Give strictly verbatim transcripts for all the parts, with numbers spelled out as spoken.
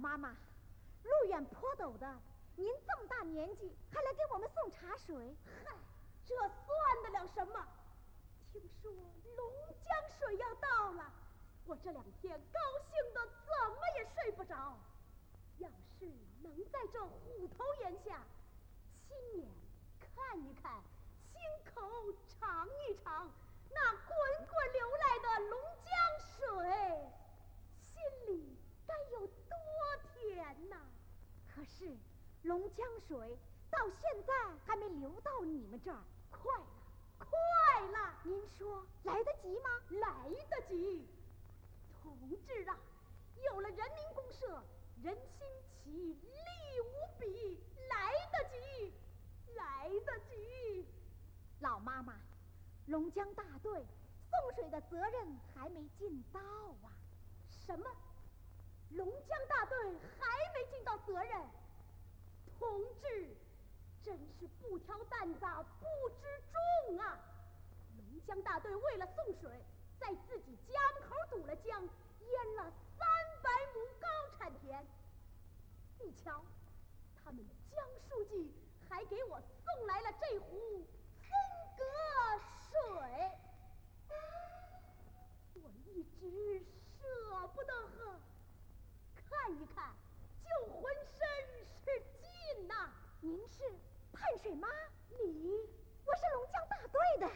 妈妈，路远坡陡的，您这么大年纪还来给我们送茶水， 嗨，这算得了什么？听说龙江水要到了，我这两天高兴的怎么也睡不着。要是能在这虎头岩下亲眼看一看，亲口尝一尝那滚滚流来的龙江水，心里该有多甜呐！ 可是龙江水到现在还没流到你们这儿， 快了，快了！ 您说来得及吗？ 来得及，同志啊，有了人民公社，人心齐，力无比，来得及，来得及！ 老妈妈，龙江大队送水的责任还没尽到啊！ 什么？龙江大队还没尽到责任？同志，真是不挑担子不知重啊！龙江大队为了送水，在自己家门口堵了江，淹了三百亩高产田。你瞧，他们江书记还给我送来了这壶风格水，我一直舍不得喝，看一看就浑身是劲呐、啊！ 您是盼水妈？ 你？ 我是龙江大队的。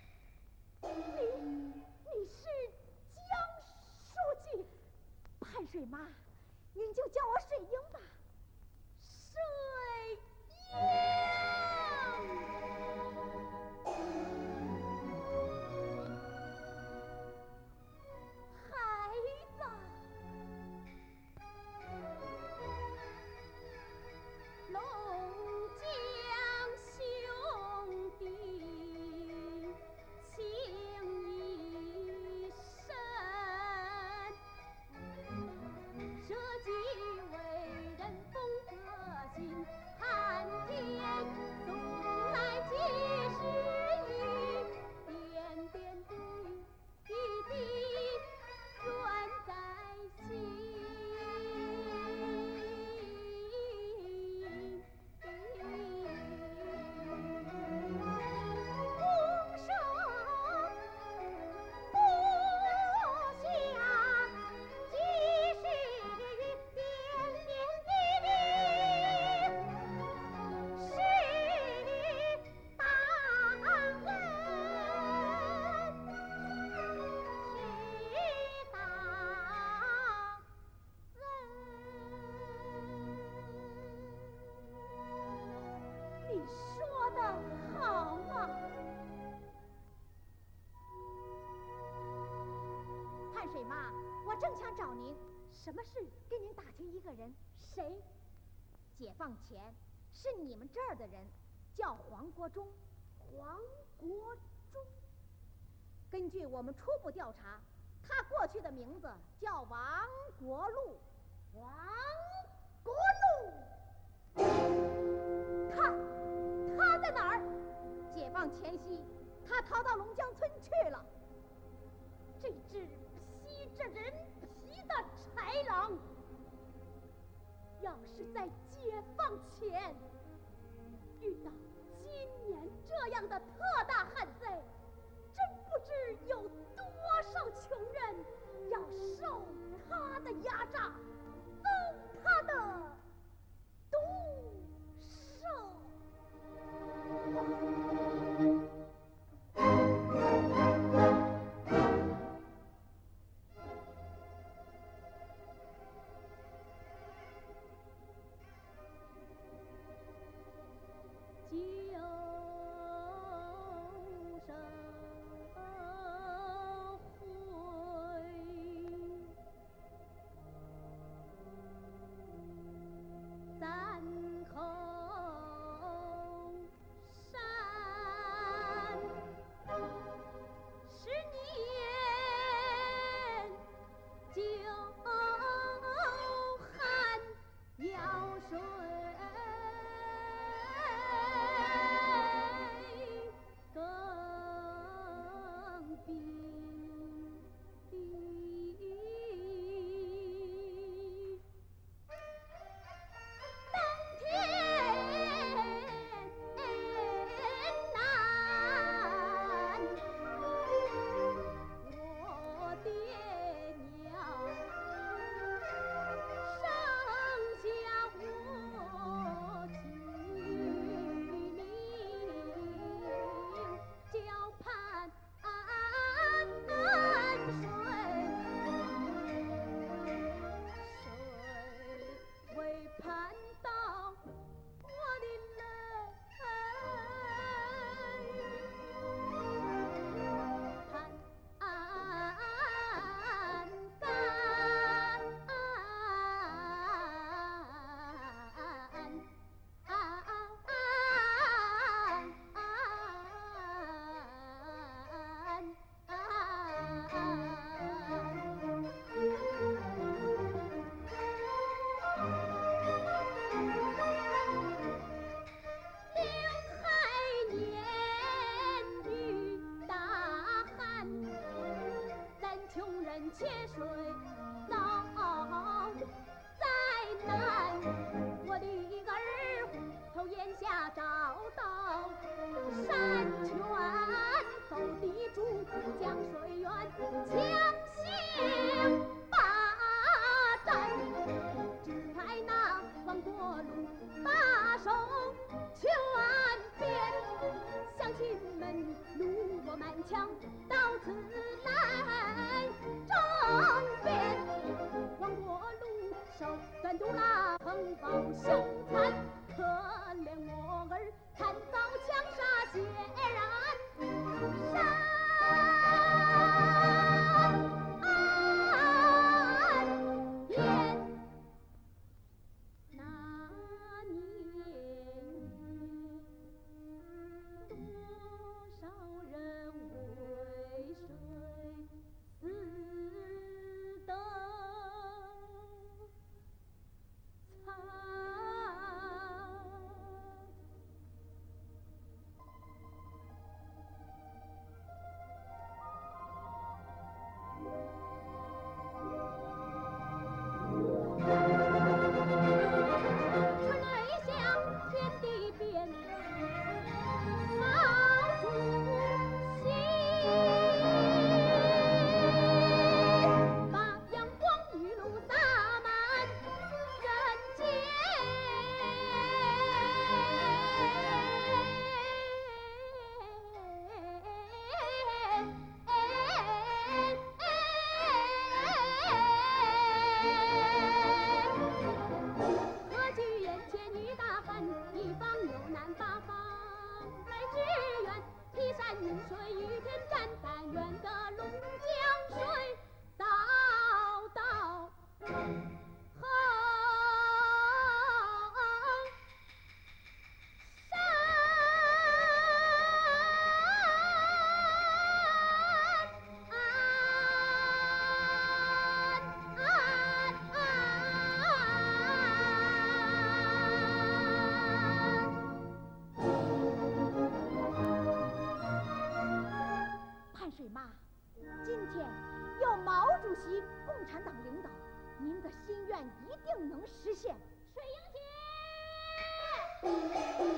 你你是江书记？ 盼水妈，您就叫我水英吧。 水英，孩子，龙江兄弟情谊深，舍己为人风格心，谈天送来皆是意，点点滴滴存在心。公社不下几十点点滴滴，是大恩，是大恩。你说的好啊！ 盼水妈，我正想找您， 什么事？ 跟您打听一个人。 谁？ 解放前是你们这儿的人，叫黄国忠。 黄国忠。 根据我们初步调查，他过去的名字叫王国禄。 王国禄，他他在哪儿？ 解放前夕，他逃到龙江村去了。 这只披着人皮的豺狼，要是在解放前遇到今年这样的特大悍贼，真不知有多少穷人要受他的压榨，遭他的毒手。旧社会远独拉横抱凶残，可怜我儿惨遭枪杀，血染山。您的心愿一定能实现。水英姐，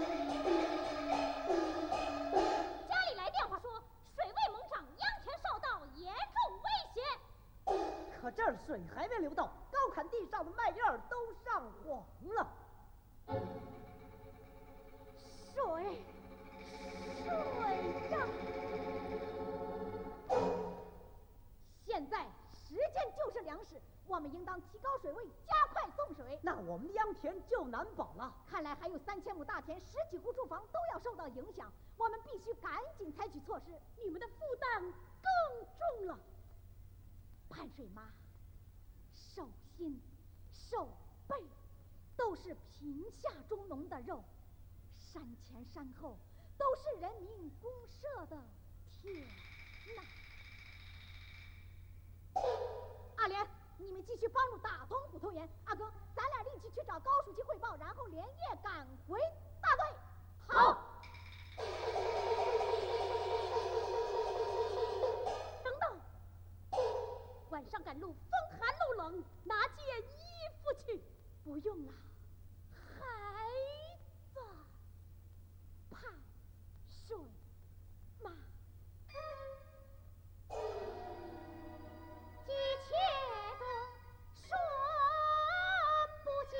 家里来电话说水位猛涨，阳泉受到严重威胁。 可这儿水还没流到，高坎地上的麦粒儿都上黄了。 水，水呀！ 现在时间就是粮食，我们应当提高水位，加快送水。 那我们的秧田就难保了。 看来还有三千亩大田，十几户住房都要受到影响，我们必须赶紧采取措施。 你们的负担更重了。 盼水妈，手心、手背都是贫下中农的肉，山前山后都是人民公社的铁呐。阿莲，你们继续帮助打通虎头岩。阿哥，咱俩立即去找高书记汇报，然后连夜赶回大队。 好。等等，晚上赶路，风寒路冷，拿件衣服去。 不用了，孩子，盼水妈。急切的说不尽，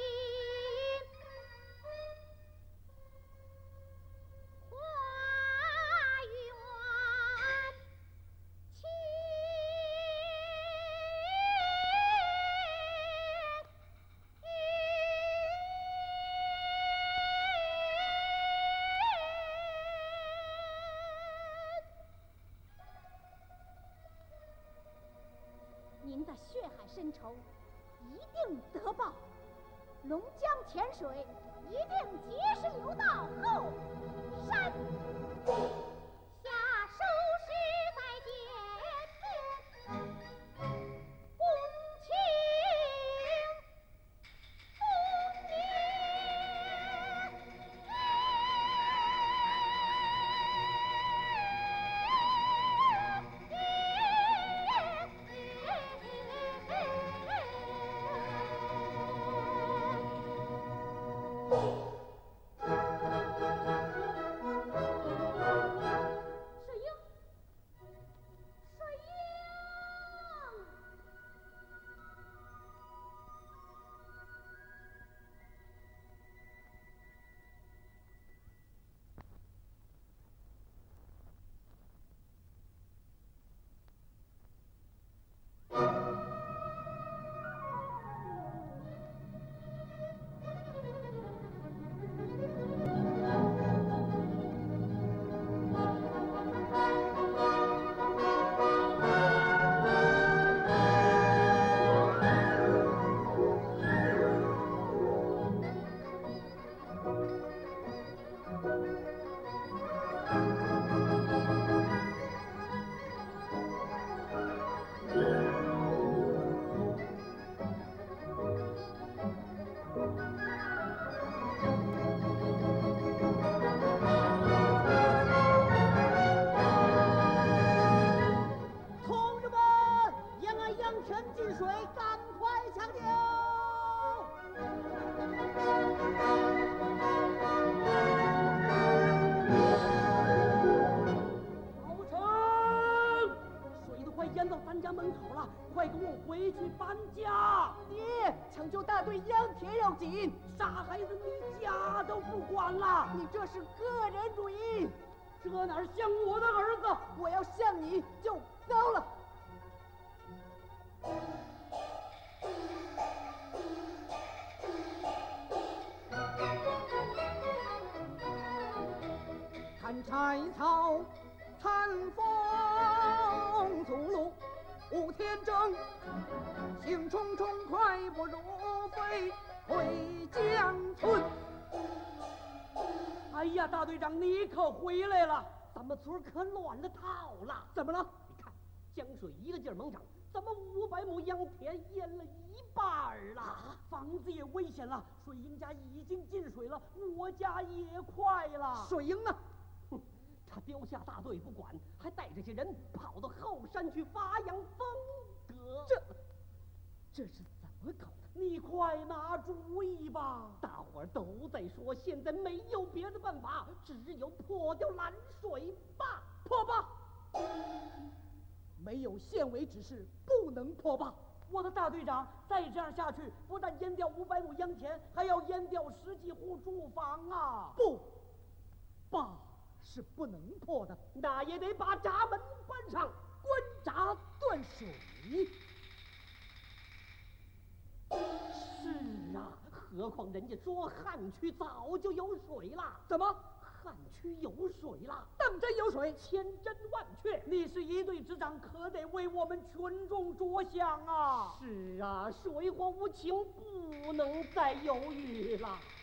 花园情。您的血海深仇一定得报，龙江泉水一定及时流到后山。下手时再见面，公卿不念。 赶快抢救！ 老陈，水都快淹到咱家门口了，快跟我回去搬家！ 爹，抢救大队秧田要紧， 傻孩子，你家都不管了， 你这是个人主义， 这哪像我的儿子？ 我要像你就糟了。看柴草，餐风阻路，无天征，兴冲冲，快步如飞回江村。 哎呀，大队长，你可回来了！咱们村可乱了套了。 怎么了？ 你看，江水一个劲儿猛涨，咱们五百亩秧田淹了一半了，啊、房子也危险了。水英家已经进水了，我家也快了。 水英呢？ 哼，他丢下大队不管，还带着些人跑到后山去发扬风格。 这，这是怎么搞的？ 你快拿主意吧！大伙儿都在说，现在没有别的办法，只有破掉拦水坝。破坝！ 没有县委指示，不能破坝。 我的大队长，再这样下去，不但淹掉五百亩秧田，还要淹掉十几户住房啊！ 不，坝是不能破的， 那也得把闸门关上， 关闸断水。 是啊，何况人家说旱区早就有水了。 怎么？ 旱区有水了？ 当真有水？ 千真万确。你是一队之长，可得为我们群众着想啊！是啊，水荒无情，不能再犹豫了。